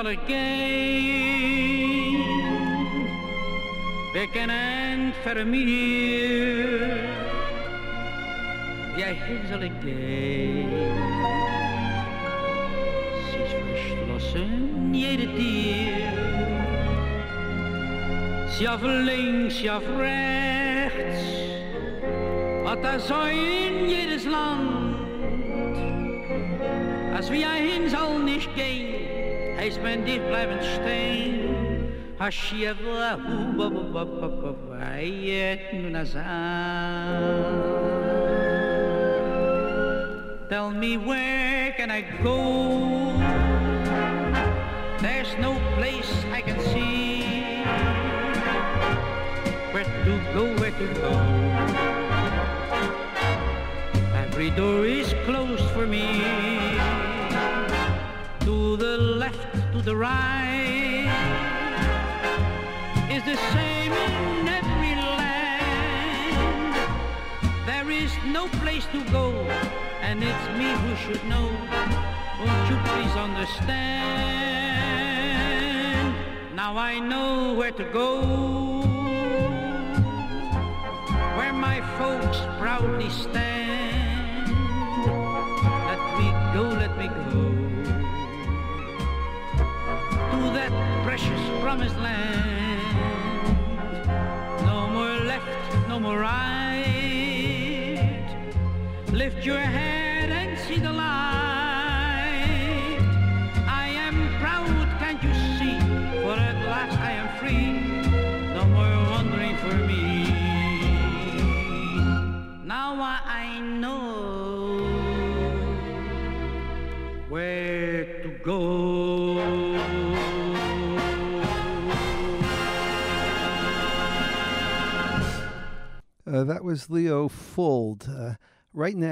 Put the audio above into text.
zal ik gaan, weg en vermeer. Ja, heen zal ik gaan, sie ist verschlossen jede Tür. Sie auf links, sie auf rechts, hat er so in jedes Land. Als wie er hin soll nicht gehen, heißt man dich bleiben stehen. Hashiva, tell me where can I go? There's no place I can see. Where to go, where to go? Every door is closed for me. To the left, to the right, is the same in every land. There is no place to go, and it's me who should know. Won't you please understand? Now I know where to go, where my folks proudly stand. Let me go, let me go to that precious promised land. No more left, no more right. Lift your head and see the light. I am proud, can't you see? For at last I am free. No more wandering for me. Now I know where to go. That was Leo Fuld. Right now,